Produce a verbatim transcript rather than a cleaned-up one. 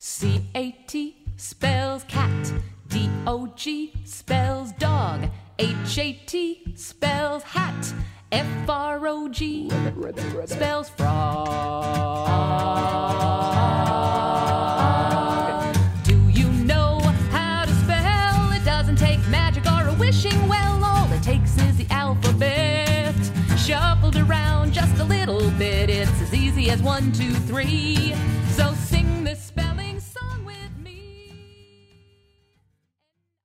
C A T spells cat. D O G spells dog. H A T spells hat. F R O G spells frog. Do you know how to spell? It doesn't take magic or a wishing well. All it takes is the alphabet shuffled around just a little bit. It's as easy as one, two, three. So sing